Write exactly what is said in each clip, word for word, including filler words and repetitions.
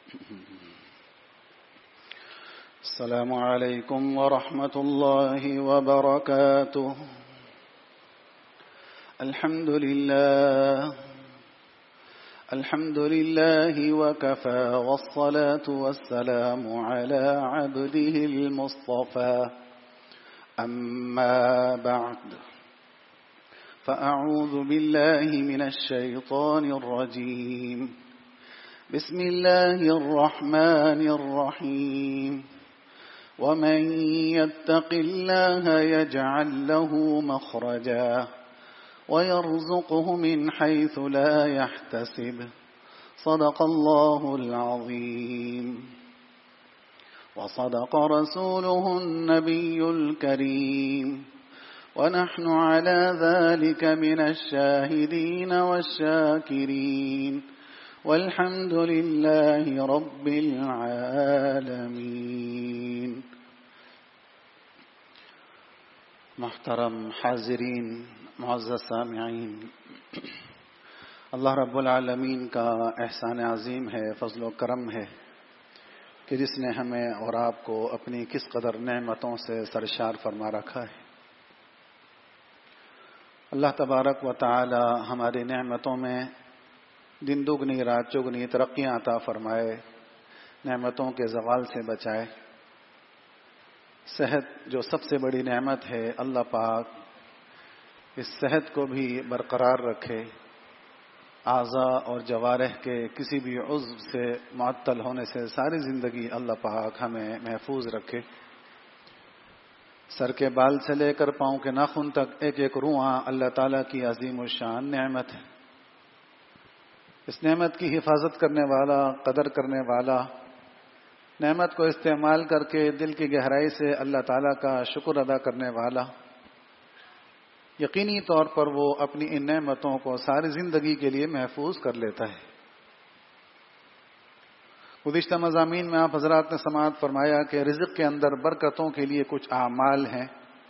السلام عليكم ورحمة الله وبركاته. الحمد لله الحمد لله وكفى والصلاة والسلام على عبده المصطفى. أما بعد فأعوذ بالله من الشيطان الرجيم. بسم الله الرحمن الرحيم. ومن يتق الله يجعل له مخرجا ويرزقه من حيث لا يحتسب. صدق الله العظيم. وصدق رسوله النبي الكريم. ونحن على ذلك من الشاهدين والشاكرين والحمد لله رب العالمين. محترم حاضرین، معزز سامعین، اللہ رب العالمین کا احسان عظیم ہے، فضل و کرم ہے کہ جس نے ہمیں اور آپ کو اپنی کس قدر نعمتوں سے سرشار فرما رکھا ہے۔ اللہ تبارک و تعالی ہماری نعمتوں میں دن دگنی رات چگنی ترقیاں عطا فرمائے، نعمتوں کے زوال سے بچائے۔ صحت جو سب سے بڑی نعمت ہے، اللہ پاک اس صحت کو بھی برقرار رکھے، اعضاء اور جوارح کے کسی بھی عضو سے معطل ہونے سے ساری زندگی اللہ پاک ہمیں محفوظ رکھے۔ سر کے بال سے لے کر پاؤں کے ناخن تک ایک ایک روحاں اللہ تعالیٰ کی عظیم الشان نعمت ہے۔ اس نعمت کی حفاظت کرنے والا، قدر کرنے والا، نعمت کو استعمال کر کے دل کی گہرائی سے اللہ تعالیٰ کا شکر ادا کرنے والا، یقینی طور پر وہ اپنی ان نعمتوں کو ساری زندگی کے لیے محفوظ کر لیتا ہے۔ گزشتہ مضامین میں آپ حضرات نے سماعت فرمایا کہ رزق کے اندر برکتوں کے لیے کچھ اعمال ہیں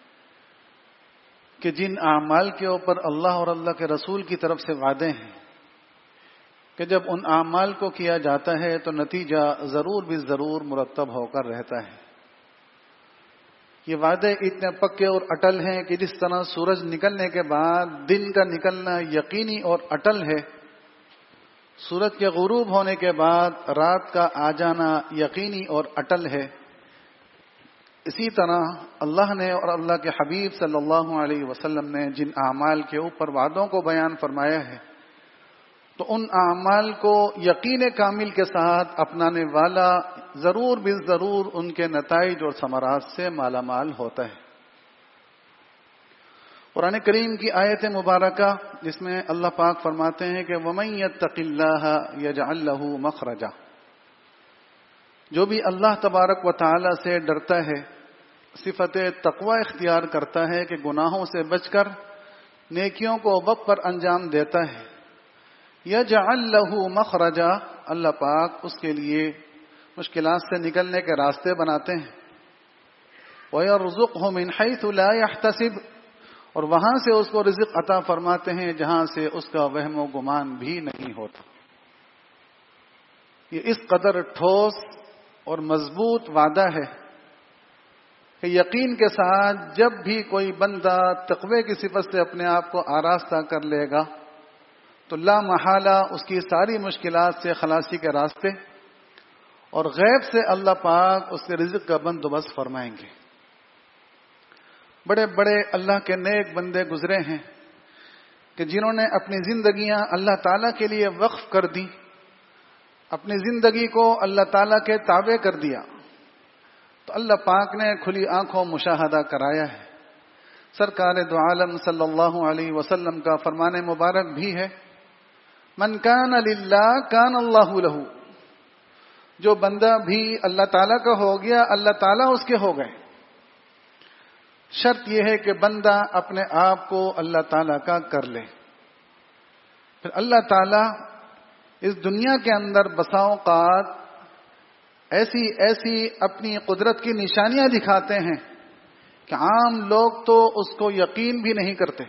کہ جن اعمال کے اوپر اللہ اور اللہ کے رسول کی طرف سے وعدے ہیں کہ جب ان اعمال کو کیا جاتا ہے تو نتیجہ ضرور بھی ضرور مرتب ہو کر رہتا ہے۔ یہ وعدے اتنے پکے اور اٹل ہیں کہ جس طرح سورج نکلنے کے بعد دن کا نکلنا یقینی اور اٹل ہے، سورج کے غروب ہونے کے بعد رات کا آ جانا یقینی اور اٹل ہے، اسی طرح اللہ نے اور اللہ کے حبیب صلی اللہ علیہ وسلم نے جن اعمال کے اوپر وعدوں کو بیان فرمایا ہے تو ان اعمال کو یقین کامل کے ساتھ اپنانے والا ضرور بھی ضرور ان کے نتائج اور ثمرات سے مالا مال ہوتا ہے۔ قرآن کریم کی آیت مبارکہ جس میں اللہ پاک فرماتے ہیں کہ وَمَن يَتَّقِ اللَّهَ يَجْعَل لَّهُ مَخْرَجًا، جو بھی اللہ تبارک و تعالی سے ڈرتا ہے، صفت تقوی اختیار کرتا ہے کہ گناہوں سے بچ کر نیکیوں کو وقت پر انجام دیتا ہے، یجعل لہ مخرجا، اللہ پاک اس کے لیے مشکلات سے نکلنے کے راستے بناتے ہیں، وَيَرْزُقْهُ مِنْ حَيْثُ لَا يَحْتَسِبُ، اور وہاں سے اس کو رزق عطا فرماتے ہیں جہاں سے اس کا وہم و گمان بھی نہیں ہوتا۔ یہ اس قدر ٹھوس اور مضبوط وعدہ ہے کہ یقین کے ساتھ جب بھی کوئی بندہ تقوی کی صفت سے اپنے آپ کو آراستہ کر لے گا تو لا محالہ اس کی ساری مشکلات سے خلاصی کے راستے اور غیب سے اللہ پاک اس کے رزق کا بندوبست فرمائیں گے۔ بڑے بڑے اللہ کے نیک بندے گزرے ہیں کہ جنہوں نے اپنی زندگیاں اللہ تعالیٰ کے لیے وقف کر دی، اپنی زندگی کو اللہ تعالیٰ کے تابع کر دیا تو اللہ پاک نے کھلی آنکھوں مشاہدہ کرایا ہے۔ سرکار دو عالم صلی اللہ علیہ وسلم کا فرمان مبارک بھی ہے، من کان للہ کان اللہ لہ، جو بندہ بھی اللہ تعالیٰ کا ہو گیا اللہ تعالیٰ اس کے ہو گئے۔ شرط یہ ہے کہ بندہ اپنے آپ کو اللہ تعالیٰ کا کر لے، پھر اللہ تعالیٰ اس دنیا کے اندر بسا اوقات ایسی ایسی اپنی قدرت کی نشانیاں دکھاتے ہیں کہ عام لوگ تو اس کو یقین بھی نہیں کرتے۔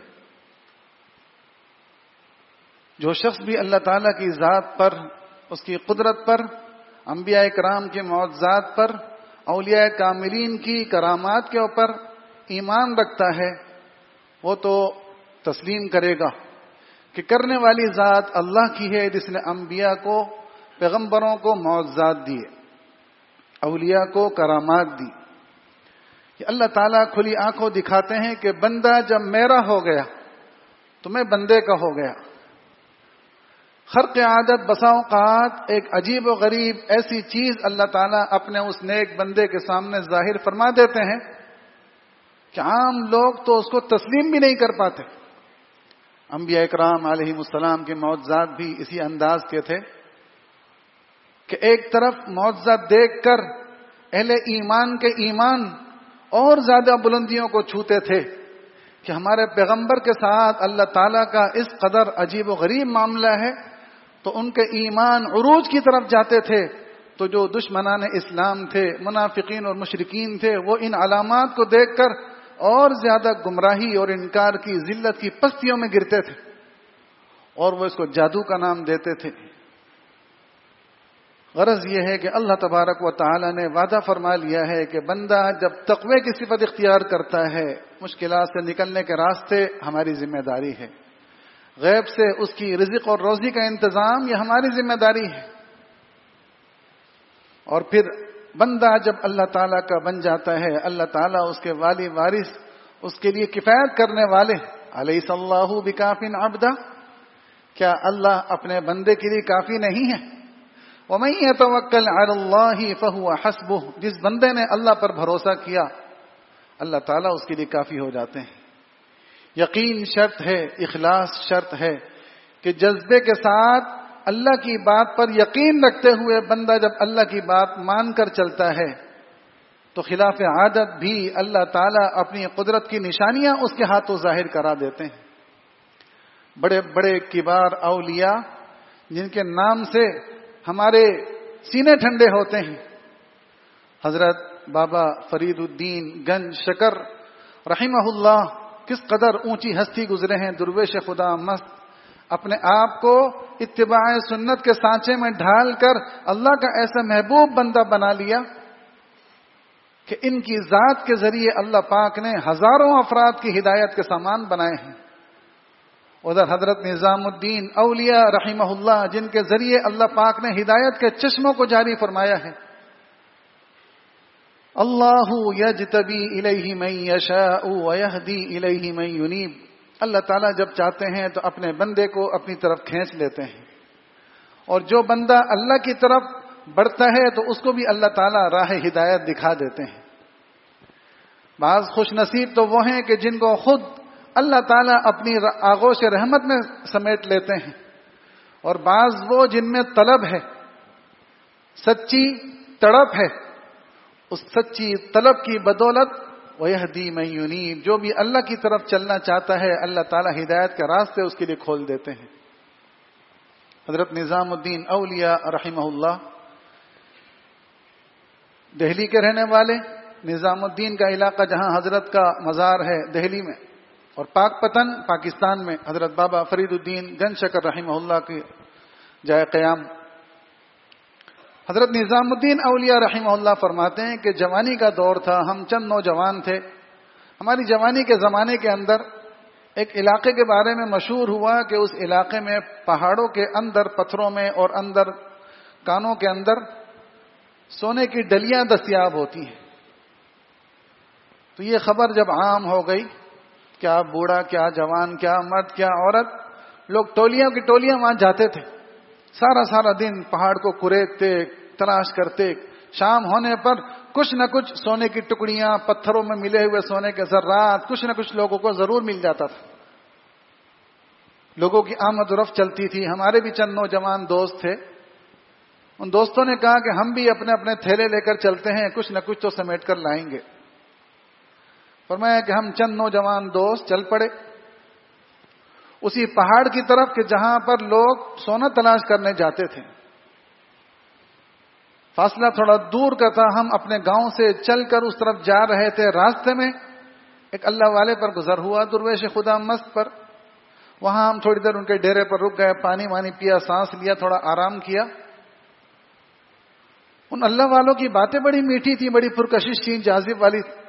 جو شخص بھی اللہ تعالیٰ کی ذات پر، اس کی قدرت پر انبیاء کرام کے معجزات پر، اولیاء کاملین کی کرامات کے اوپر ایمان رکھتا ہے وہ تو تسلیم کرے گا کہ کرنے والی ذات اللہ کی ہے، جس نے انبیاء کو، پیغمبروں کو معجزات دیے، اولیاء کو کرامات دی. کہ اللہ تعالیٰ کھلی آنکھوں دکھاتے ہیں کہ بندہ جب میرا ہو گیا تو میں بندے کا ہو گیا. خرق عادت بسا اوقات ایک عجیب و غریب ایسی چیز اللہ تعالیٰ اپنے اس نیک بندے کے سامنے ظاہر فرما دیتے ہیں کہ عام لوگ تو اس کو تسلیم بھی نہیں کر پاتے. انبیاء اکرام علیہ السلام کے معجزات بھی اسی انداز کے تھے کہ ایک طرف معجزہ دیکھ کر اہل ایمان کے ایمان اور زیادہ بلندیوں کو چھوتے تھے کہ ہمارے پیغمبر کے ساتھ اللہ تعالیٰ کا اس قدر عجیب و غریب معاملہ ہے، تو ان کے ایمان عروج کی طرف جاتے تھے. تو جو دشمنان اسلام تھے، منافقین اور مشرکین تھے، وہ ان علامات کو دیکھ کر اور زیادہ گمراہی اور انکار کی ذلت کی پستیوں میں گرتے تھے، اور وہ اس کو جادو کا نام دیتے تھے. غرض یہ ہے کہ اللہ تبارک و تعالی نے وعدہ فرما لیا ہے کہ بندہ جب تقوی کی صفت اختیار کرتا ہے، مشکلات سے نکلنے کے راستے ہماری ذمہ داری ہے، غیب سے اس کی رزق اور روزی کا انتظام یہ ہماری ذمہ داری ہے. اور پھر بندہ جب اللہ تعالیٰ کا بن جاتا ہے، اللہ تعالیٰ اس کے والی وارث، اس کے لیے کفایت کرنے والے. الیس اللہ بکاف عبدا، کیا اللہ اپنے بندے کے لیے کافی نہیں ہے؟ وَمَن يَتَوَكَّلْ عَلَى اللَّهِ فَهُوَ حَسْبُهُ، جس بندے نے اللہ پر بھروسہ کیا اللہ تعالیٰ اس کے لیے کافی ہو جاتے ہیں. یقین شرط ہے، اخلاص شرط ہے کہ جذبے کے ساتھ اللہ کی بات پر یقین رکھتے ہوئے بندہ جب اللہ کی بات مان کر چلتا ہے تو خلاف عادت بھی اللہ تعالیٰ اپنی قدرت کی نشانیاں اس کے ہاتھوں ظاہر کرا دیتے ہیں. بڑے بڑے کبار اولیاء جن کے نام سے ہمارے سینے ٹھنڈے ہوتے ہیں، حضرت بابا فرید الدین گنج شکر رحمہ اللہ کس قدر اونچی ہستی گزرے ہیں. درویش خدا مست اپنے آپ کو اتباع سنت کے سانچے میں ڈھال کر اللہ کا ایسا محبوب بندہ بنا لیا کہ ان کی ذات کے ذریعے اللہ پاک نے ہزاروں افراد کی ہدایت کے سامان بنائے ہیں. ادھر حضرت نظام الدین اولیاء رحمہ اللہ جن کے ذریعے اللہ پاک نے ہدایت کے چشموں کو جاری فرمایا ہے. اللہ یجتبی الیہ من یشاء ویہدی الیہ من ینیب، اللہ تعالیٰ جب چاہتے ہیں تو اپنے بندے کو اپنی طرف کھینچ لیتے ہیں، اور جو بندہ اللہ کی طرف بڑھتا ہے تو اس کو بھی اللہ تعالیٰ راہ ہدایت دکھا دیتے ہیں. بعض خوش نصیب تو وہ ہیں کہ جن کو خود اللہ تعالیٰ اپنی آغوش رحمت میں سمیٹ لیتے ہیں، اور بعض وہ جن میں طلب ہے، سچی تڑپ ہے، اس سچی طلب کی بدولت وَيَهْدِي مَن يُنِيبُ، جو بھی اللہ کی طرف چلنا چاہتا ہے اللہ تعالیٰ ہدایت کے راستے اس کے لیے کھول دیتے ہیں. حضرت نظام الدین اولیاء رحمہ اللہ دہلی کے رہنے والے، نظام الدین کا علاقہ جہاں حضرت کا مزار ہے دہلی میں، اور پاک پتن پاکستان میں حضرت بابا فرید الدین گنج شکر رحمہ اللہ کی جائے قیام. حضرت نظام الدین اولیاء رحمہ اللہ فرماتے ہیں کہ جوانی کا دور تھا، ہم چند نوجوان تھے. ہماری جوانی کے زمانے کے اندر ایک علاقے کے بارے میں مشہور ہوا کہ اس علاقے میں پہاڑوں کے اندر، پتھروں میں اور اندر کانوں کے اندر سونے کی ڈلیاں دستیاب ہوتی ہیں. تو یہ خبر جب عام ہو گئی، کیا بوڑھا، کیا جوان، کیا مرد، کیا عورت، لوگ ٹولیاں کی ٹولیاں وہاں جاتے تھے. سارا سارا دن پہاڑ کو کریدتے، تلاش کرتے، شام ہونے پر کچھ نہ کچھ سونے کی ٹکڑیاں، پتھروں میں ملے ہوئے سونے کے ذرات کچھ نہ کچھ لوگوں کو ضرور مل جاتا تھا. لوگوں کی آمد و رفت چلتی تھی. ہمارے بھی چند نوجوان دوست تھے، ان دوستوں نے کہا کہ ہم بھی اپنے اپنے تھیلے لے کر چلتے ہیں، کچھ نہ کچھ تو سمیٹ کر لائیں گے. فرمایا کہ ہم چند نوجوان دوست چل پڑے اسی پہاڑ کی طرف کہ جہاں پر لوگ سونا تلاش کرنے جاتے تھے. فاصلہ تھوڑا دور کا تھا، ہم اپنے گاؤں سے چل کر اس طرف جا رہے تھے. راستے میں ایک اللہ والے پر گزر ہوا، درویش خدا مست پر. وہاں ہم تھوڑی دیر ان کے ڈیرے پر رک گئے، پانی وانی پیا، سانس لیا، تھوڑا آرام کیا. ان اللہ والوں کی باتیں بڑی میٹھی تھی، بڑی پرکشش تھی، جاذب والی تھی،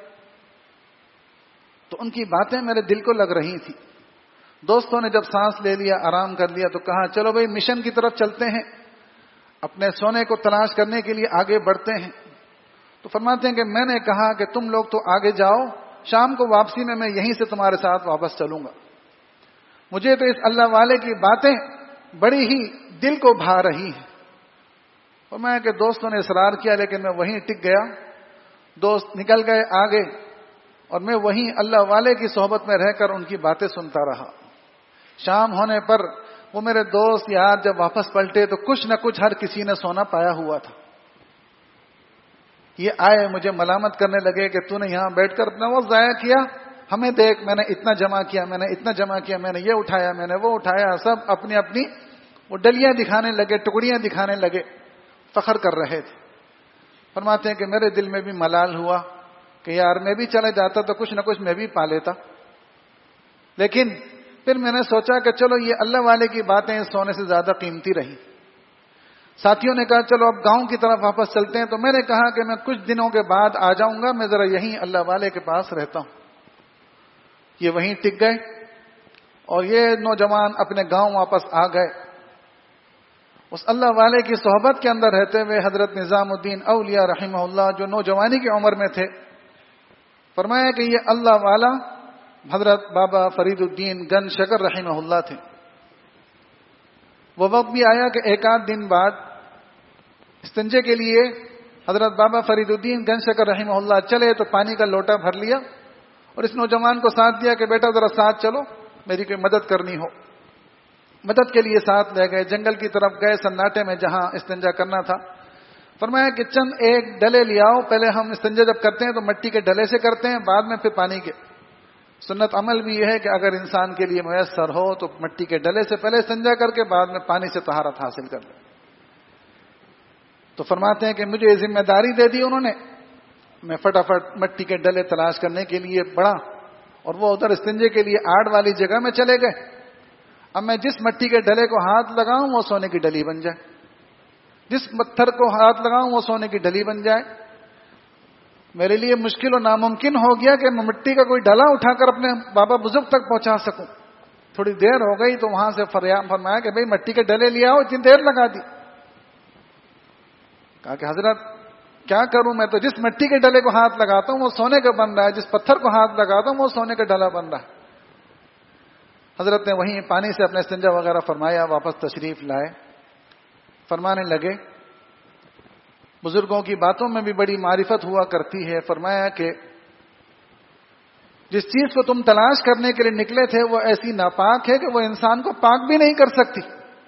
تو ان کی باتیں میرے دل کو لگ رہی تھی۔ دوستوں نے جب سانس لے لیا، آرام کر لیا، تو کہا چلو بھائی مشن کی طرف چلتے ہیں، اپنے سونے کو تلاش کرنے کے لیے آگے بڑھتے ہیں۔ تو فرماتے ہیں کہ میں نے کہا کہ تم لوگ تو آگے جاؤ، شام کو واپسی میں میں یہیں سے تمہارے ساتھ واپس چلوں گا۔ مجھے تو اس اللہ والے کی باتیں بڑی ہی دل کو بھا رہی ہیں۔ اور میں کہ دوستوں نے اصرار کیا، لیکن میں وہیں ٹک گیا۔ دوست نکل گئے آگے، اور میں وہیں اللہ والے کی صحبت میں رہ کر ان کی باتیں سنتا رہا۔ شام ہونے پر وہ میرے دوست یار جب واپس پلٹے تو کچھ نہ کچھ ہر کسی نے سونا پایا ہوا تھا۔ یہ آئے مجھے ملامت کرنے لگے کہ تو نے یہاں بیٹھ کر اپنا وقت ضائع کیا، ہمیں دیکھ میں نے اتنا جمع کیا، میں نے اتنا جمع کیا، میں نے یہ اٹھایا، میں نے وہ اٹھایا، سب اپنی اپنی وہ ڈلیاں دکھانے لگے، ٹکڑیاں دکھانے لگے، فخر کر رہے تھے۔ فرماتے ہیں کہ میرے دل میں بھی ملال ہوا کہ یار میں بھی چلے جاتا تو کچھ نہ کچھ میں بھی پا لیتا، لیکن پھر میں نے سوچا کہ چلو یہ اللہ والے کی باتیں سونے سے زیادہ قیمتی رہی۔ ساتھیوں نے کہا چلو اب گاؤں کی طرف واپس چلتے ہیں، تو میں نے کہا کہ میں کچھ دنوں کے بعد آ جاؤں گا، میں ذرا یہیں اللہ والے کے پاس رہتا ہوں۔ یہ وہیں ٹک گئے اور یہ نوجوان اپنے گاؤں واپس آ گئے۔ اس اللہ والے کی صحبت کے اندر رہتے ہوئے حضرت نظام الدین اولیاء رحمہ اللہ جو نوجوانی کی عمر میں تھے، فرمایا کہ یہ اللہ والا حضرت بابا فرید الدین گن شکر رحمہ اللہ تھے۔ وہ وقت بھی آیا کہ ایک آدھ دن بعد استنجے کے لیے حضرت بابا فرید الدین گن شکر رحمہ اللہ چلے تو پانی کا لوٹا بھر لیا اور اس نوجوان کو ساتھ دیا کہ بیٹا ذرا ساتھ چلو، میری کوئی مدد کرنی ہو۔ مدد کے لیے ساتھ لے گئے، جنگل کی طرف گئے، سناٹے میں جہاں استنجا کرنا تھا۔ فرمایا کہ چند ایک ڈلے لے آؤ، پہلے ہم استنجا جب کرتے ہیں تو مٹی کے ڈلے سے کرتے ہیں، بعد میں پھر پانی کے۔ سنت عمل بھی یہ ہے کہ اگر انسان کے لیے میسر ہو تو مٹی کے ڈلے سے پہلے استنجا کر کے بعد میں پانی سے طہارت حاصل کر لے۔ تو فرماتے ہیں کہ مجھے یہ ذمہ داری دے دی انہوں نے، میں فٹافٹ مٹی کے ڈلے تلاش کرنے کے لیے بڑھا اور وہ ادھر استنجے کے لیے آڑ والی جگہ میں چلے گئے۔ اب میں جس مٹی کے ڈلے کو ہاتھ لگاؤں وہ سونے کی ڈلی بن جائے، جس پتھر کو ہاتھ لگاؤں وہ سونے کی ڈلی بن جائے۔ میرے لیے مشکل اور ناممکن ہو گیا کہ میں مٹی کا کوئی ڈلا اٹھا کر اپنے بابا بزرگ تک پہنچا سکوں۔ تھوڑی دیر ہو گئی تو وہاں سے فریاد فرمایا کہ بھئی مٹی کے ڈلے لے آؤ، اتنی دیر لگا دی۔ کہا کہ حضرت کیا کروں، میں تو جس مٹی کے ڈلے کو ہاتھ لگاتا ہوں وہ سونے کا بن رہا ہے، جس پتھر کو ہاتھ لگاتا ہوں وہ سونے کا ڈلا بن رہا ہے۔ حضرت نے وہیں پانی سے اپنے استنجا وغیرہ فرمایا، واپس تشریف لائے۔ فرمانے لگے بزرگوں کی باتوں میں بھی بڑی معرفت ہوا کرتی ہے۔ فرمایا کہ جس چیز کو تم تلاش کرنے کے لیے نکلے تھے وہ ایسی ناپاک ہے کہ وہ انسان کو پاک بھی نہیں کر سکتی،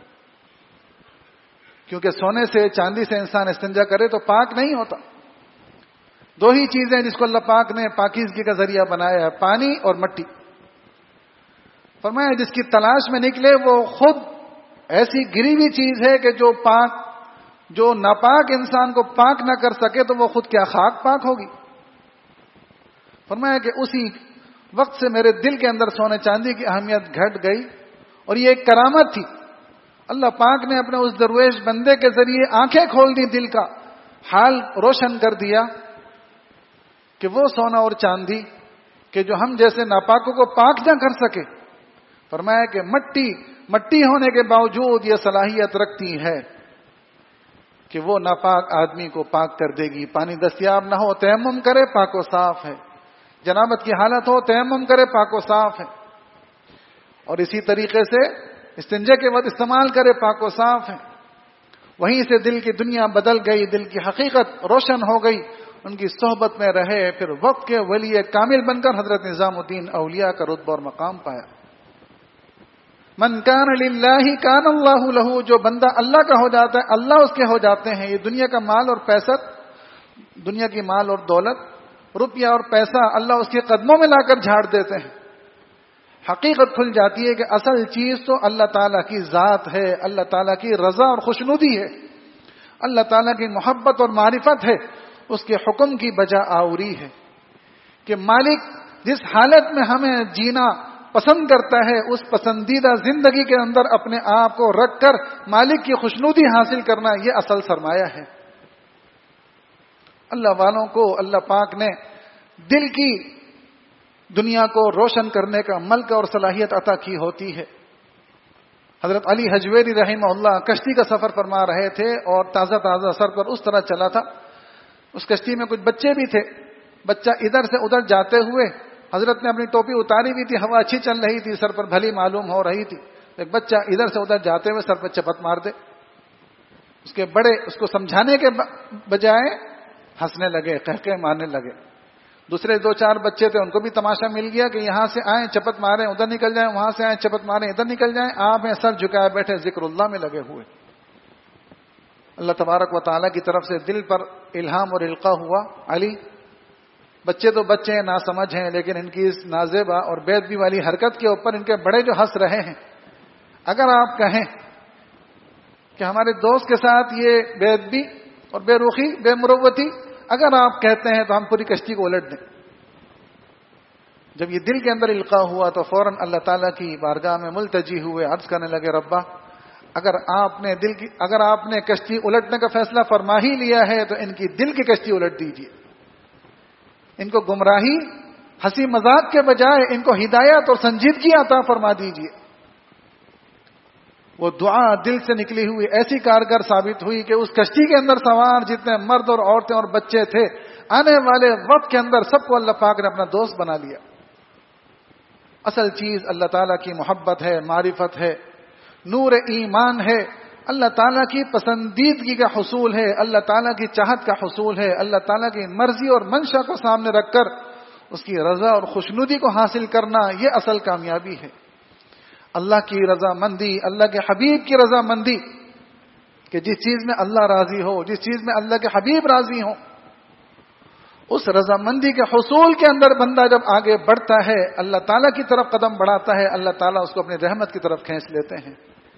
کیونکہ سونے سے چاندی سے انسان استنجا کرے تو پاک نہیں ہوتا۔ دو ہی چیزیں جس کو اللہ پاک نے پاکیزگی کا ذریعہ بنایا ہے، پانی اور مٹی۔ فرمایا جس کی تلاش میں نکلے وہ خود ایسی گری ہوئی چیز ہے کہ جو پاک جو ناپاک انسان کو پاک نہ کر سکے تو وہ خود کیا خاک پاک ہوگی۔ فرمایا کہ اسی وقت سے میرے دل کے اندر سونے چاندی کی اہمیت گھٹ گئی، اور یہ ایک کرامت تھی۔ اللہ پاک نے اپنے اس درویش بندے کے ذریعے آنکھیں کھول دی، دل کا حال روشن کر دیا کہ وہ سونا اور چاندی کہ جو ہم جیسے ناپاکوں کو پاک نہ کر سکے، فرمایا کہ مٹی مٹی ہونے کے باوجود یہ صلاحیت رکھتی ہے کہ وہ ناپاک آدمی کو پاک کر دے گی۔ پانی دستیاب نہ ہو تیمم کرے، پاک و صاف ہے۔ جنابت کی حالت ہو تیمم کرے، پاک و صاف ہے۔ اور اسی طریقے سے استنجے کے وقت استعمال کرے، پاک و صاف ہے۔ وہیں سے دل کی دنیا بدل گئی، دل کی حقیقت روشن ہو گئی، ان کی صحبت میں رہے، پھر وقت کے ولی کامل بن کر حضرت نظام الدین اولیاء کا رتبہ اور مقام پایا۔ من کان للہ کان اللہ لہ، جو بندہ اللہ کا ہو جاتا ہے اللہ اس کے ہو جاتے ہیں۔ یہ دنیا کا مال اور پیسہ، دنیا کی مال اور دولت، روپیہ اور پیسہ اللہ اس کے قدموں میں لا کر جھاڑ دیتے ہیں۔ حقیقت کھل جاتی ہے کہ اصل چیز تو اللہ تعالیٰ کی ذات ہے، اللہ تعالیٰ کی رضا اور خوشنودی ہے، اللہ تعالیٰ کی محبت اور معرفت ہے، اس کے حکم کی بجا آوری ہے کہ مالک جس حالت میں ہمیں جینا پسند کرتا ہے اس پسندیدہ زندگی کے اندر اپنے آپ کو رکھ کر مالک کی خوشنودی حاصل کرنا، یہ اصل سرمایہ ہے۔ اللہ والوں کو اللہ پاک نے دل کی دنیا کو روشن کرنے کا ملک اور صلاحیت عطا کی ہوتی ہے۔ حضرت علی حجویری رحمہ اللہ کشتی کا سفر فرما رہے تھے اور تازہ تازہ سر پر اس طرح چلا تھا، اس کشتی میں کچھ بچے بھی تھے، بچہ ادھر سے ادھر جاتے ہوئے حضرت نے اپنی ٹوپی اتاری ہوئی تھی، ہوا اچھی چل رہی تھی، سر پر بھلی معلوم ہو رہی تھی، ایک بچہ ادھر سے ادھر جاتے ہوئے سر پر چپت مار دے، اس کے بڑے اس کو سمجھانے کے بجائے ہنسنے لگے، قہقہے مارنے لگے۔ دوسرے دو چار بچے تھے، ان کو بھی تماشا مل گیا کہ یہاں سے آئیں چپت ماریں ادھر نکل جائیں، وہاں سے آئیں چپت ماریں ادھر نکل جائیں، آپ میں سر جھکائے بیٹھے ذکر اللہ میں لگے ہوئے۔ اللہ تبارک و تعالیٰ کی طرف سے دل پر الہام اور القاء ہوا، علی بچے تو بچے ہیں، ناسمجھ ہیں، لیکن ان کی اس نازیبا اور بے ادبی والی حرکت کے اوپر ان کے بڑے جو ہنس رہے ہیں، اگر آپ کہیں کہ ہمارے دوست کے ساتھ یہ بے ادبی اور بے رخی بے مروتی اگر آپ کہتے ہیں تو ہم پوری کشتی کو الٹ دیں۔ جب یہ دل کے اندر القاء ہوا تو فوراً اللہ تعالیٰ کی بارگاہ میں ملتجی ہوئے، عرض کرنے لگے ربا اگر آپ نے دل کی اگر آپ نے کشتی الٹنے کا فیصلہ فرما ہی لیا ہے تو ان کی دل کی کشتی الٹ دیجیے، ان کو گمراہی ہنسی مذاق کے بجائے ان کو ہدایت اور سنجیدگی عطا فرما دیجیے۔ وہ دعا دل سے نکلی ہوئی ایسی کارگر ثابت ہوئی کہ اس کشتی کے اندر سوار جتنے مرد اور عورتیں اور بچے تھے، آنے والے وقت کے اندر سب کو اللہ پاک نے اپنا دوست بنا لیا۔ اصل چیز اللہ تعالیٰ کی محبت ہے، معرفت ہے، نور ایمان ہے، اللہ تعالیٰ کی پسندیدگی کا حصول ہے، اللہ تعالیٰ کی چاہت کا حصول ہے، اللہ تعالیٰ کی مرضی اور منشا کو سامنے رکھ کر اس کی رضا اور خوشنودی کو حاصل کرنا، یہ اصل کامیابی ہے۔ اللہ کی رضا مندی، اللہ کے حبیب کی رضا مندی، کہ جس چیز میں اللہ راضی ہو، جس چیز میں اللہ کے حبیب راضی ہو، اس رضامندی کے حصول کے اندر بندہ جب آگے بڑھتا ہے، اللہ تعالیٰ کی طرف قدم بڑھاتا ہے، اللہ تعالیٰ اس کو اپنی رحمت کی طرف کھینچ لیتے ہیں۔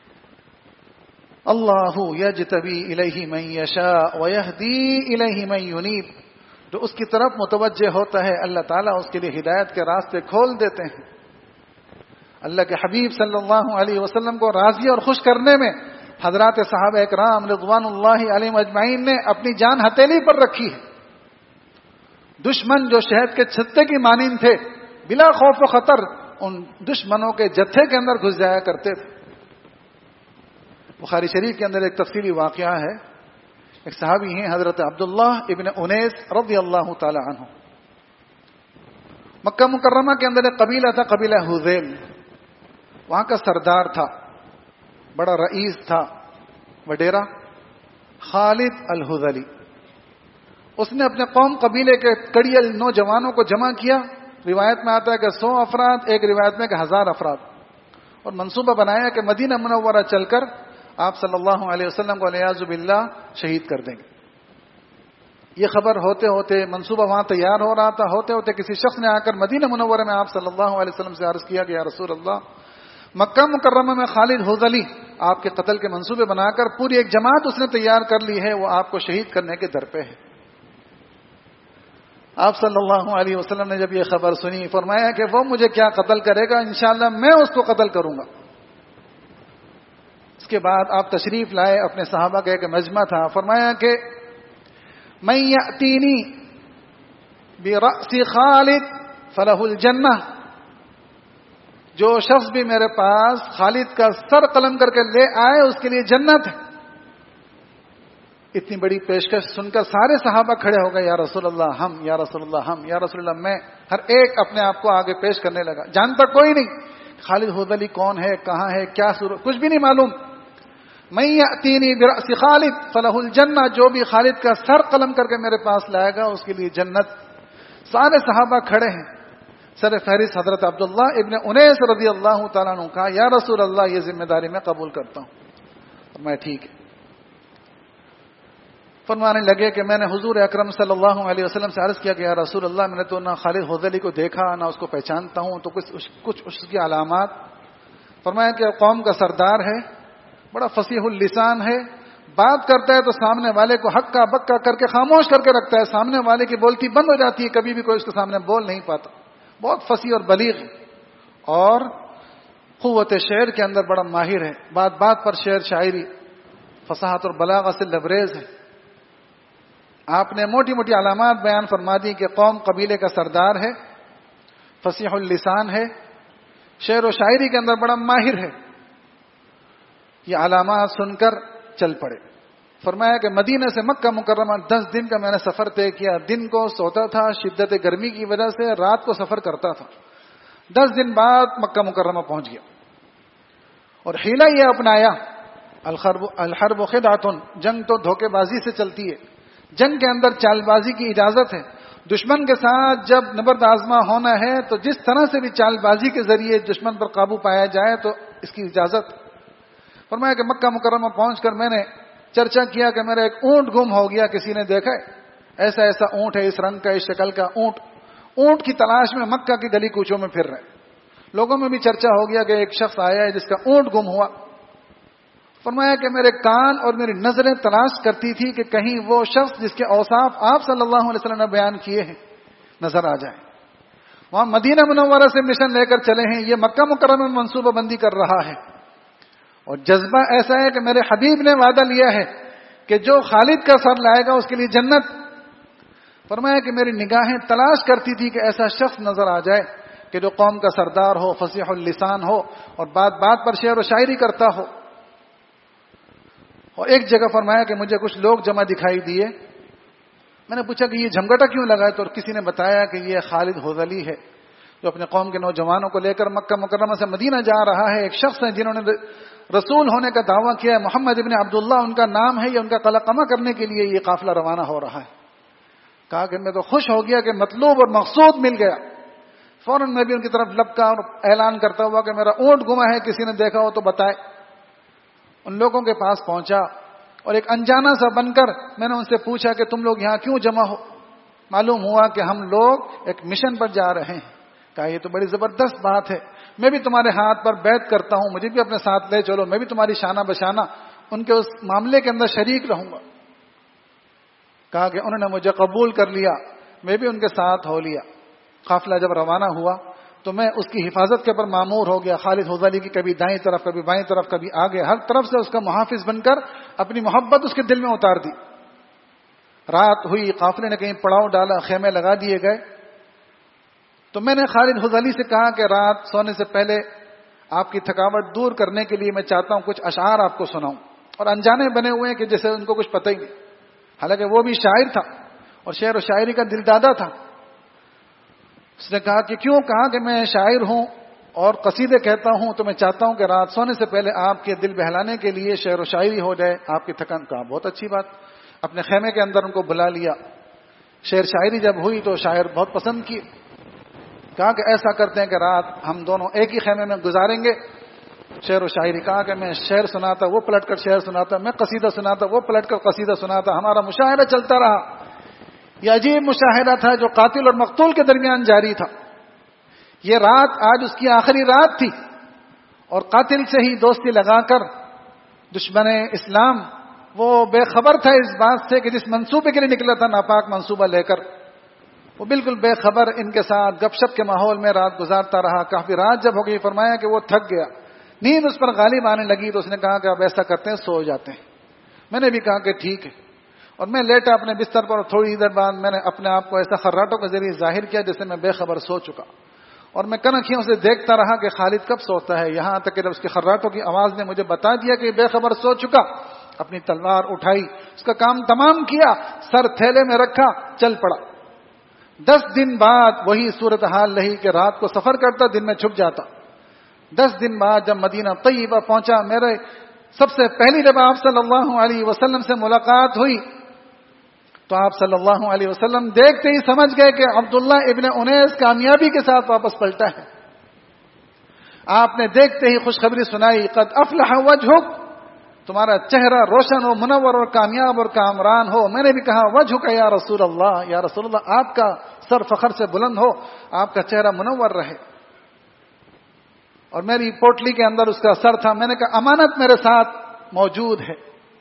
اللہ یجتبی الیہ من یشاء ویہدی الیہ من ینیب، جو اس کی طرف متوجہ ہوتا ہے اللہ تعالیٰ اس کے لیے ہدایت کے راستے کھول دیتے ہیں۔ اللہ کے حبیب صلی اللہ علیہ وسلم کو راضی اور خوش کرنے میں حضرات صحابہ اکرام رضوان اللہ علیہم اجمعین نے اپنی جان ہتھیلی پر رکھی ہے۔ دشمن جو شہد کے چھتے کی مانند تھے، بلا خوف و خطر ان دشمنوں کے جتھے کے اندر گھس جایا کرتے تھے۔ بخاری شریف کے اندر ایک تفصیلی واقعہ ہے، ایک صحابی ہیں حضرت عبداللہ ابن انیس رضی اللہ تعالی عنہ، مکہ مکرمہ کے اندر ایک قبیلہ تھا، قبیلہ حذیل، وہاں کا سردار تھا، بڑا رئیس تھا، وڈیرا خالد الحذلی۔ اس نے اپنے قوم قبیلے کے کڑیل نوجوانوں کو جمع کیا، روایت میں آتا ہے کہ سو افراد، ایک روایت میں کہ ہزار افراد، اور منصوبہ بنایا کہ مدینہ منورہ چل کر آپ صلی اللہ علیہ وسلم کو والعیاذ باللہ شہید کر دیں گے۔ یہ خبر ہوتے ہوتے منصوبہ وہاں تیار ہو رہا تھا، ہوتے ہوتے کسی شخص نے آ کر مدینہ منورہ میں آپ صلی اللہ علیہ وسلم سے عرض کیا کہ یا رسول اللہ، مکہ مکرمہ میں خالد حذلی آپ کے قتل کے منصوبے بنا کر پوری ایک جماعت اس نے تیار کر لی ہے، وہ آپ کو شہید کرنے کے در پہ ہے۔ آپ صلی اللہ علیہ وسلم نے جب یہ خبر سنی، فرمایا کہ وہ مجھے کیا قتل کرے گا، انشاءاللہ میں اس کو قتل کروں گا۔ اس کے بعد آپ تشریف لائے، اپنے صحابہ کا ایک مجمع تھا، فرمایا کہ من یأتینی برأس خالد فلہ الجنہ، جو شخص بھی میرے پاس خالد کا سر قلم کر کے لے آئے اس کے لیے جنت ہے۔ اتنی بڑی پیشکش سن کر سارے صحابہ کھڑے ہو گئے، یا رسول اللہ ہم، یا رسول اللہ ہم، یا رسول اللہ میں، ہر ایک اپنے آپ کو آگے پیش کرنے لگا۔ جانتا کوئی نہیں خالد حذلی کون ہے، کہاں ہے، کیا صورت، کچھ بھی نہیں معلوم۔ من یأتینی برأس خالد فلہ الجنہ، جو بھی خالد کا سر قلم کر کے میرے پاس لائے گا اس کے لیے جنت۔ سارے صحابہ کھڑے ہیں، سر فہرست حضرت عبداللہ ابن انیس رضی اللہ تعالیٰ عنہ کہا یا رسول اللہ یہ ذمہ داری میں قبول کرتا ہوں۔ میں ٹھیک ہے۔ فرمانے لگے کہ میں نے حضور اکرم صلی اللہ علیہ وسلم سے عرض کیا کہ یا رسول اللہ، میں نے تو نہ خالد حذلی کو دیکھا نہ اس کو پہچانتا ہوں، تو کچھ کچھ اس کی علامات۔ فرمایا کہ قوم کا سردار ہے، بڑا فصیح اللسان ہے، بات کرتا ہے تو سامنے والے کو ہکا بکا کر کے خاموش کر کے رکھتا ہے، سامنے والے کی بولتی بند ہو جاتی ہے، کبھی بھی کوئی اس کے سامنے بول نہیں پاتا، بہت فصیح اور بلیغ، اور قوت شعر کے اندر بڑا ماہر ہے، بات بات پر شعر شاعری فصاحت اور بلاغت سے لبریز ہے۔ آپ نے موٹی موٹی علامات بیان فرما دی کہ قوم قبیلے کا سردار ہے، فصیح اللسان ہے، شعر و شاعری کے اندر بڑا ماہر ہے. یہ علامات سن کر چل پڑے. فرمایا کہ مدینہ سے مکہ مکرمہ دس دن کا میں نے سفر طے کیا. دن کو سوتا تھا، شدت گرمی کی وجہ سے رات کو سفر کرتا تھا. دس دن بعد مکہ مکرمہ پہنچ گیا اور حیلہ یہ اپنایا، الحرب خدعۃ، جنگ تو دھوکے بازی سے چلتی ہے، جنگ کے اندر چال بازی کی اجازت ہے. دشمن کے ساتھ جب نبرد آزما ہونا ہے تو جس طرح سے بھی چال بازی کے ذریعے دشمن پر قابو پایا جائے تو اس کی اجازت. فرمایا کہ مکہ مکرمہ پہنچ کر میں نے چرچا کیا کہ میرا ایک اونٹ گم ہو گیا، کسی نے دیکھا ہے؟ ایسا ایسا اونٹ ہے، اس رنگ کا، اس شکل کا اونٹ. اونٹ کی تلاش میں مکہ کی گلی کوچوں میں پھر رہے. لوگوں میں بھی چرچا ہو گیا کہ ایک شخص آیا ہے جس کا اونٹ گم ہوا. فرمایا کہ میرے کان اور میری نظریں تلاش کرتی تھی کہ کہیں وہ شخص جس کے اوصاف آپ صلی اللہ علیہ وسلم نے بیان کیے ہیں نظر آ جائے. وہاں مدینہ منورہ سے مشن لے کر چلے ہیں، یہ مکہ مکرمہ میں منصوبہ بندی کر رہا ہے. اور جذبہ ایسا ہے کہ میرے حبیب نے وعدہ لیا ہے کہ جو خالد کا سر لائے گا اس کے لیے جنت. فرمایا کہ میری نگاہیں تلاش کرتی تھی کہ ایسا شخص نظر آ جائے کہ جو قوم کا سردار ہو، فصیح اللسان ہو اور بات بات پر شعر و شاعری کرتا ہو. اور ایک جگہ فرمایا کہ مجھے کچھ لوگ جمع دکھائی دیے. میں نے پوچھا کہ یہ جھمگٹا کیوں لگا ہے؟ تو کسی نے بتایا کہ یہ خالد حذلی ہے جو اپنے قوم کے نوجوانوں کو لے کر مکہ مکرمہ سے مدینہ جا رہا ہے. ایک شخص ہے جنہوں نے رسول ہونے کا دعویٰ کیا ہے، محمد ابن عبداللہ ان کا نام ہے. یہ ان کا قلقمہ کرنے کے لیے یہ قافلہ روانہ ہو رہا ہے. کہا کہ میں تو خوش ہو گیا کہ مطلوب اور مقصود مل گیا. فوراً میں بھی ان کی طرف لپکا اور اعلان کرتا ہوا کہ میرا اونٹ گما ہے، کسی نے دیکھا ہو تو بتائے. ان لوگوں کے پاس پہنچا اور ایک انجانا سا بن کر میں نے ان سے پوچھا کہ تم لوگ یہاں کیوں جمع ہو؟ معلوم ہوا کہ ہم لوگ ایک مشن پر جا رہے ہیں. کہا یہ تو بڑی زبردست بات ہے، میں بھی تمہارے ہاتھ پر بیعت کرتا ہوں، مجھے بھی اپنے ساتھ لے چلو، میں بھی تمہاری شانہ بشانہ ان کے اس معاملے کے اندر شریک رہوں گا. کہا کہ انہوں نے مجھے قبول کر لیا، میں بھی ان کے ساتھ ہو لیا. قافلہ جب روانہ ہوا تو میں اس کی حفاظت کے پر مامور ہو گیا. خالد حذلی کی کبھی دائیں طرف، کبھی بائیں طرف، کبھی آگے، ہر طرف سے اس کا محافظ بن کر اپنی محبت اس کے دل میں اتار دی. رات ہوئی، قافلے نے کہیں پڑاؤ ڈالا، خیمے لگا دیے گئے. تو میں نے خالد حذلی سے کہا کہ رات سونے سے پہلے آپ کی تھکاوٹ دور کرنے کے لیے میں چاہتا ہوں کچھ اشعار آپ کو سناؤں. اور انجانے بنے ہوئے ہیں کہ جیسے ان کو کچھ پتہ ہی نہیں، حالانکہ وہ بھی شاعر تھا اور شعر و شاعری کا دل دادا تھا. اس نے کہا کہ کیوں؟ کہا کہ میں شاعر ہوں اور قصیدے کہتا ہوں، تو میں چاہتا ہوں کہ رات سونے سے پہلے آپ کے دل بہلانے کے لیے شعر و شاعری ہو جائے، آپ کی تھکن. کہا بہت اچھی بات. اپنے خیمے کے اندر ان کو بلا لیا. شعر شاعری جب ہوئی تو شاعر بہت پسند کی. کہا کہ ایسا کرتے ہیں کہ رات ہم دونوں ایک ہی خیمے میں گزاریں گے. شعر و شاعری. کہا کہ میں شعر سناتا، وہ پلٹ کر شعر سناتا، میں قصیدہ سناتا، وہ پلٹ کر قصیدہ سناتا. ہمارا مشاہدہ چلتا رہا. یہ عجیب مشاہدہ تھا جو قاتل اور مقتول کے درمیان جاری تھا. یہ رات آج اس کی آخری رات تھی اور قاتل سے ہی دوستی لگا کر دشمن اسلام وہ بے خبر تھا اس بات سے کہ جس منصوبے کے لیے نکلا تھا ناپاک منصوبہ لے کر، وہ بالکل بے خبر ان کے ساتھ گپ شپ کے ماحول میں رات گزارتا رہا. کافی رات جب ہو گئی، فرمایا کہ وہ تھک گیا، نیند اس پر غالب آنے لگی. تو اس نے کہا کہ اب ایسا کرتے ہیں سو جاتے ہیں. میں نے بھی کہا کہ ٹھیک ہے، اور میں لیٹا اپنے بستر پر. اور تھوڑی دیر بعد میں نے اپنے آپ کو ایسا خراٹوں کے ذریعے ظاہر کیا جیسے میں بے خبر سو چکا. اور میں کنکھیوں سے دیکھتا رہا کہ خالد کب سوتا ہے، یہاں تک کہ جب اس کے خراٹوں کی آواز نے مجھے بتا دیا کہ بے خبر سو چکا. اپنی تلوار اٹھائی، اس کا کام تمام کیا، سر تھیلے میں رکھا، چل پڑا. دس دن بعد وہی صورتحال رہی کہ رات کو سفر کرتا، دن میں چھپ جاتا. دس دن بعد جب مدینہ طیبہ پہنچا، میرے سب سے پہلی جب آپ صلی اللہ علیہ وسلم سے ملاقات ہوئی تو آپ صلی اللہ علیہ وسلم دیکھتے ہی سمجھ گئے کہ عبداللہ ابن انیس کامیابی کے ساتھ واپس پلٹا ہے. آپ نے دیکھتے ہی خوشخبری سنائی، قد افلح وجہک، تمہارا چہرہ روشن ہو، منور اور کامیاب اور کامران ہو. میں نے بھی کہا وجہک یا رسول اللہ، یا رسول اللہ آپ کا سر فخر سے بلند ہو، آپ کا چہرہ منور رہے. اور میری پوٹلی کے اندر اس کا سر تھا. میں نے کہا امانت میرے ساتھ موجود ہے.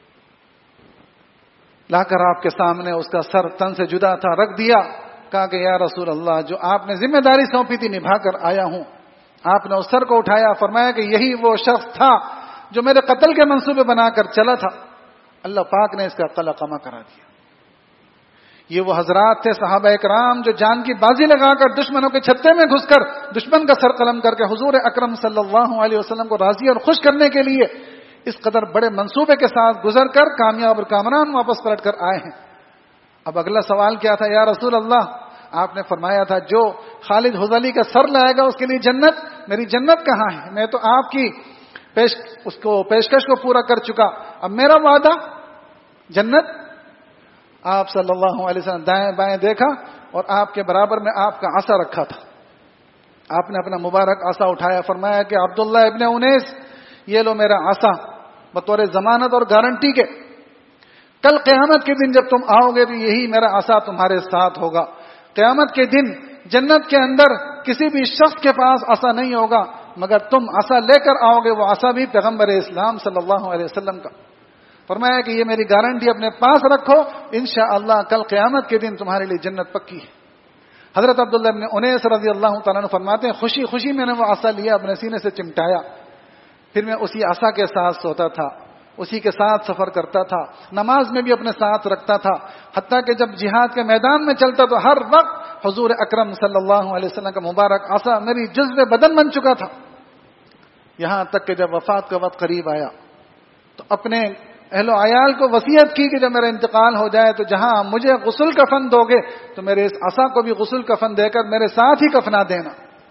لا کر آپ کے سامنے اس کا سر تن سے جدا تھا، رکھ دیا. کہا کہ یا رسول اللہ، جو آپ نے ذمہ داری سونپی تھی نبھا کر آیا ہوں. آپ نے اس سر کو اٹھایا، فرمایا کہ یہی وہ شخص تھا جو میرے قتل کے منصوبے بنا کر چلا تھا. اللہ پاک نے اس کا قلقمہ کرا دیا. یہ وہ حضرات تھے صحابہ اکرام جو جان کی بازی لگا کر دشمنوں کے چھتے میں گھس کر دشمن کا سر قلم کر کے حضور اکرم صلی اللہ علیہ وسلم کو راضی اور خوش کرنے کے لیے اس قدر بڑے منصوبے کے ساتھ گزر کر کامیاب اور کامران واپس پلٹ کر آئے ہیں۔ اب اگلا سوال کیا تھا؟ یا رسول اللہ، آپ نے فرمایا تھا جو خالد حذلی کا سر لائے گا اس کے لیے جنت، میری جنت کہاں ہے؟ میں تو آپ کی پیش اس کو پیشکش کو پورا کر چکا، اب میرا وعدہ جنت۔ آپ صلی اللہ علیہ وسلم دائیں بائیں دیکھا اور آپ کے برابر میں آپ کا عصا رکھا تھا۔ آپ نے اپنا مبارک عصا اٹھایا، فرمایا کہ عبداللہ ابن انیس، یہ لو میرا عصا بطور ضمانت اور گارنٹی کے، کل قیامت کے دن جب تم آؤ گے تو یہی میرا عصا تمہارے ساتھ ہوگا۔ قیامت کے دن جنت کے اندر کسی بھی شخص کے پاس عصا نہیں ہوگا مگر تم عصا لے کر آؤ گے، وہ عصا بھی پیغمبر اسلام صلی اللہ علیہ وسلم کا۔ فرمایا کہ یہ میری گارنٹی اپنے پاس رکھو، انشاءاللہ کل قیامت کے دن تمہارے لیے جنت پکی ہے۔ حضرت عبداللہ بن انیس رضی اللہ تعالیٰ عنہ فرماتے ہیں خوشی خوشی میں نے وہ عصا لیا، اپنے سینے سے چمٹایا، پھر میں اسی عصا کے ساتھ سوتا تھا، اسی کے ساتھ سفر کرتا تھا، نماز میں بھی اپنے ساتھ رکھتا تھا، حتیٰ کہ جب جہاد کے میدان میں چلتا تو ہر وقت حضور اکرم صلی اللہ علیہ وسلم کا مبارک عصا میری جزو بدن بن چکا تھا۔ یہاں تک کہ جب وفات کا وقت قریب آیا تو اپنے اہل و عیال کو وصیت کی کہ جب میرا انتقال ہو جائے تو جہاں مجھے غسل کفن دو گے تو میرے اس عصا کو بھی غسل کفن دے کر میرے ساتھ ہی کفنا دینا۔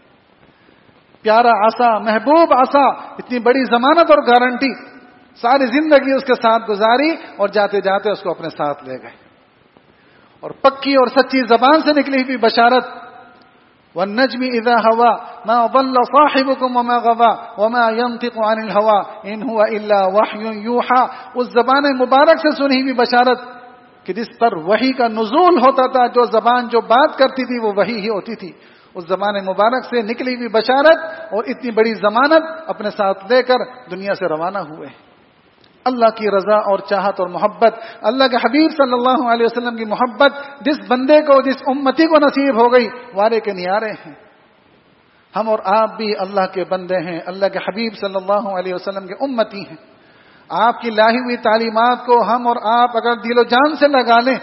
پیارا عصا، محبوب عصا، اتنی بڑی ضمانت اور گارنٹی، ساری زندگی اس کے ساتھ گزاری اور جاتے جاتے اس کو اپنے ساتھ لے گئے۔ اور پکی اور سچی زبان سے نکلی ہوئی بشارت، وَالنَّجْمِ إِذَا هَوَى مَا ضَلَّ صَاحِبُكُمْ وَمَا غَوَى وَمَا يَنطِقُ عَنِ الْهَوَى إِنْ هُوَ إِلَّا وَحْيٌ يُوحَى۔ اس زبان مبارک سے سنی ہوئی بشارت کہ جس پر وحی کا نزول ہوتا تھا، جو زبان جو بات کرتی تھی وہ وحی ہی ہوتی تھی، اس زبان مبارک سے نکلی ہوئی بشارت اور اتنی بڑی ضمانت اپنے ساتھ لے کر دنیا سے روانہ ہوئے۔ اللہ کی رضا اور چاہت اور محبت، اللہ کے حبیب صلی اللہ علیہ وسلم کی محبت جس بندے کو، جس امتی کو نصیب ہو گئی، وارے کے نیارے ہیں۔ ہم اور آپ بھی اللہ کے بندے ہیں، اللہ کے حبیب صلی اللہ علیہ وسلم کے امتی ہیں۔ آپ کی لاہی ہوئی تعلیمات کو ہم اور آپ اگر دل و جان سے لگا لیں،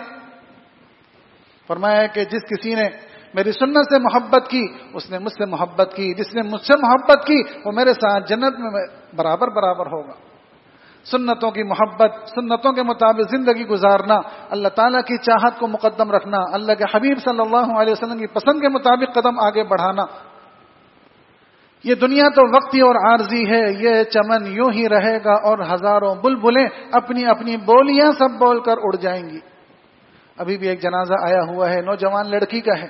فرمایا کہ جس کسی نے میری سنت سے محبت کی اس نے مجھ سے محبت کی، جس نے مجھ سے محبت کی وہ میرے ساتھ جنت میں برابر برابر ہوگا۔ سنتوں کی محبت، سنتوں کے مطابق زندگی گزارنا، اللہ تعالیٰ کی چاہت کو مقدم رکھنا، اللہ کے حبیب صلی اللہ علیہ وسلم کی پسند کے مطابق قدم آگے بڑھانا۔ یہ دنیا تو وقتی اور عارضی ہے، یہ چمن یوں ہی رہے گا اور ہزاروں بلبلیں اپنی اپنی بولیاں سب بول کر اڑ جائیں گی۔ ابھی بھی ایک جنازہ آیا ہوا ہے، نوجوان لڑکی کا ہے،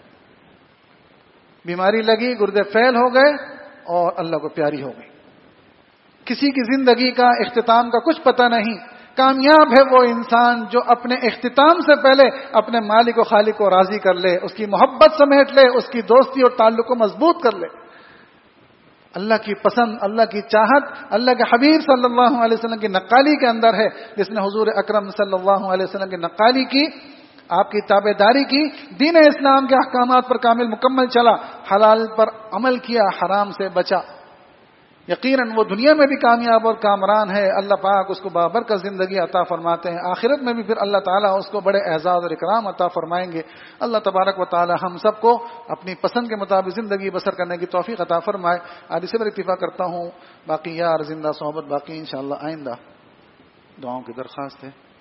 بیماری لگی، گردے فیل ہو گئے اور اللہ کو پیاری ہو گئی۔ کسی کی زندگی کا اختتام کا کچھ پتہ نہیں۔ کامیاب ہے وہ انسان جو اپنے اختتام سے پہلے اپنے مالک و خالق کو راضی کر لے، اس کی محبت سمیٹ لے، اس کی دوستی اور تعلق کو مضبوط کر لے۔ اللہ کی پسند، اللہ کی چاہت اللہ کے حبیب صلی اللہ علیہ وسلم کی نقالی کے اندر ہے۔ جس نے حضور اکرم صلی اللہ علیہ وسلم کی نقالی کی، آپ کی تابع داری کی، دین اسلام کے احکامات پر کامل مکمل چلا، حلال پر عمل کیا، حرام سے بچا، یقیناً وہ دنیا میں بھی کامیاب اور کامران ہے۔ اللہ پاک اس کو بابرکت زندگی عطا فرماتے ہیں، آخرت میں بھی پھر اللہ تعالیٰ اس کو بڑے اعزاز اور اکرام عطا فرمائیں گے۔ اللہ تبارک و تعالیٰ ہم سب کو اپنی پسند کے مطابق زندگی بسر کرنے کی توفیق عطا فرمائے۔ آج سے میں اتفاق کرتا ہوں، باقی یار زندہ صحبت باقی انشاءاللہ آئندہ۔ دعاؤں کی درخواست ہے۔